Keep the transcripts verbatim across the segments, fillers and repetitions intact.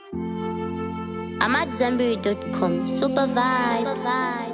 I'm at Zanberry dot com. Super vibes.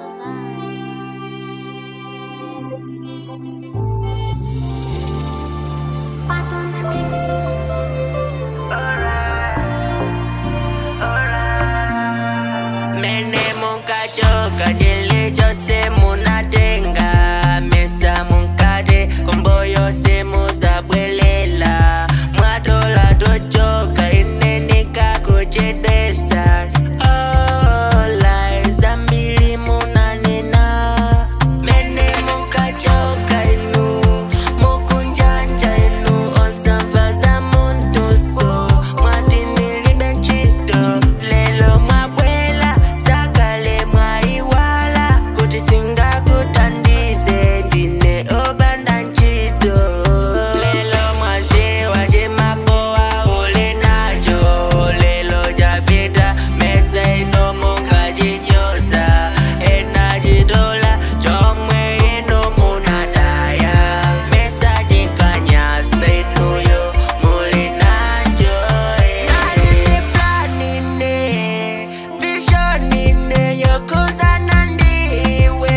Mene munkacho kajele jose munatenga mesa munkade komboyo se muzabwelela mwatola tochoka inene kakujedesa ola zambili munanena mene munkachoka inu mukunjanja inu onsamvaza muntuso mwatinilibe nchito lelo mwabwela zakale mwaiwala kuti singakutandize ndine obanda nchito lelo mwaziwa chimapowa uli nacho lelo japita mesa ino mukajinyoza enachitola chomwe ino munataya mesa chinkanyasa inuyo muli nacho nalini planine visionine yokuzana ndiwe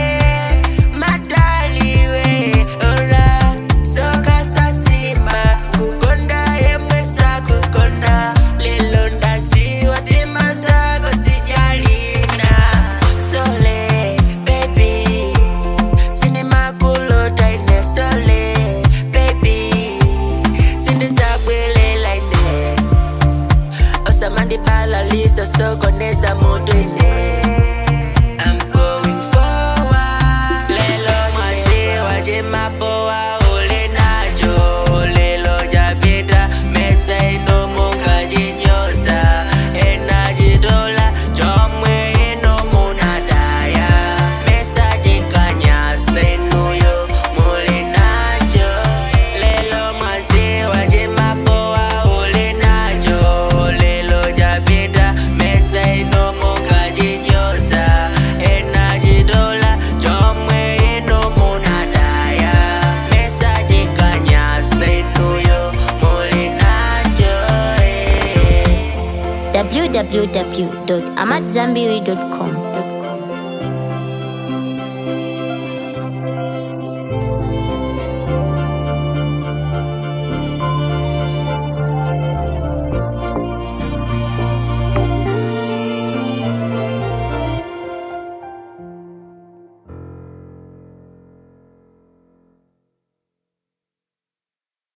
mataliwe ora soka sasima kukonda yemwesa kukonda lelo ndasiwa tima zako sijalina sole baby sinemakulota ine sole baby sindisabwelela ine osamandibalalisa sokoneza mutu ine I'm going forward lelo mwaziwa chimapowa uli nacho lelo japita mesa ino mukajinyoza enachitola chomwe ino munataya mesa chinkanyasa inuyo muli nacho lelo mwaziwa chimapowa uli nacho lelo japita mesa ino mukajinyoza enachitola chomwe ino munataya mesa chinkanyasa inuyo muli nacho w w w dot amatzambiri dot com